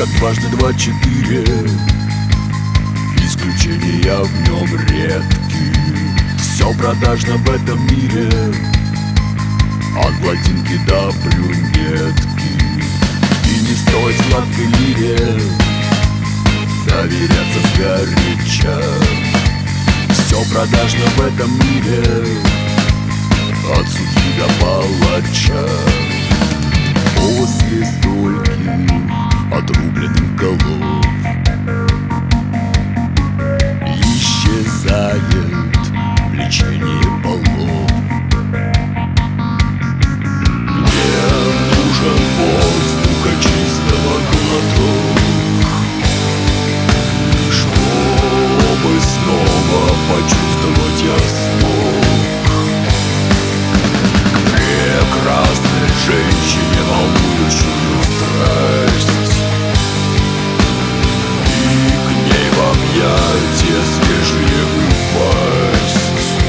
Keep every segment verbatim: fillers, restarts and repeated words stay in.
как дважды два четыре, исключения в нем редки. Все продажно в этом мире, от блондинки до брюнетки. И не стоит сладкой лире доверяться сгоряча. Все продажно в этом мире, от судьи до палача. После стольких отрубленных голов исчезает влечение полов. Мне нужен воздуха чистого глоток, чтобы снова почувствовать я смог к прекрасной женщине, волнующую страсть, и к ней в объятия свежие упасть.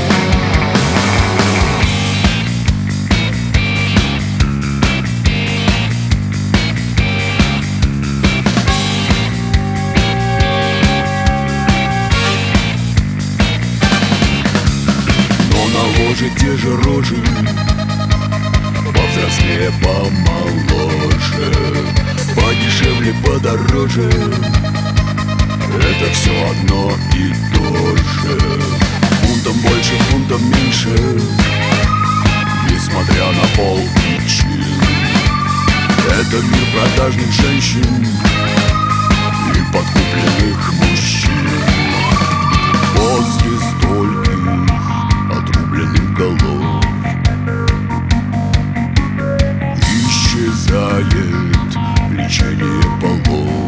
Но на ложе те же рожи, повзрослее, помоложе, подешевле, подороже. Это все одно и то же. Фунтом больше, фунтом меньше, несмотря на пол и чин. Это мир продажных женщин и подкупленных мужчин. После стольких отрубленных голов исчезает влечение полов.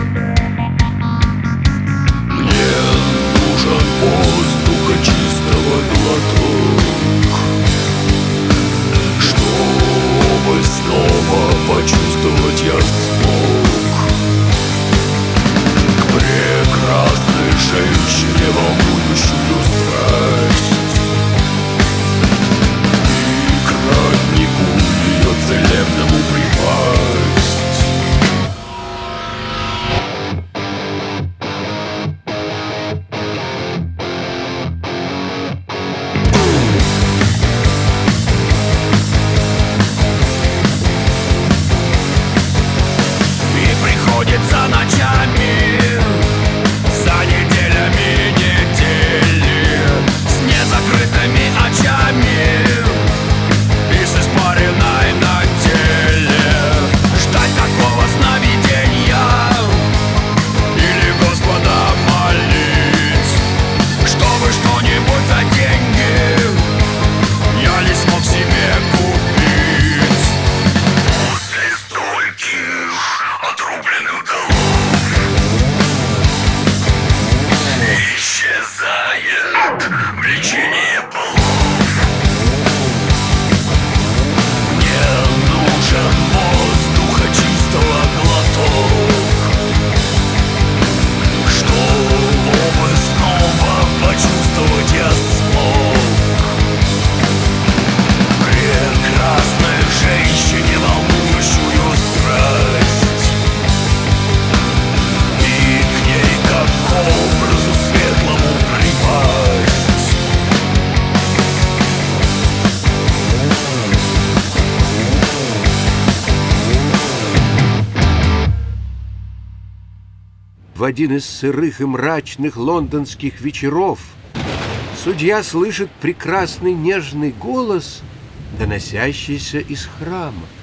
Мне нужен воздуха чистого глоток, чтобы снова почувствовать я смог к прекрасной женщине, волнующую страсть, и к роднику ее целебному припасть. И приходится ночами, за неделями недели, с незакрытыми очами и с испаренной на теле, ждать такого сновидения или Господа молить, чтобы что-нибудь за деньги я не смог себе купить. После стольких отрубленных голов исчезает влечение полов. Мне нужен воздуха чистого глоток, чтобы снова почувствовать я смог прекрасной женщине, волнующую страсть, и к ней как к образу светлому припасть. В один из сырых и мрачных лондонских вечеров судья слышит прекрасный нежный голос, доносящийся из храма.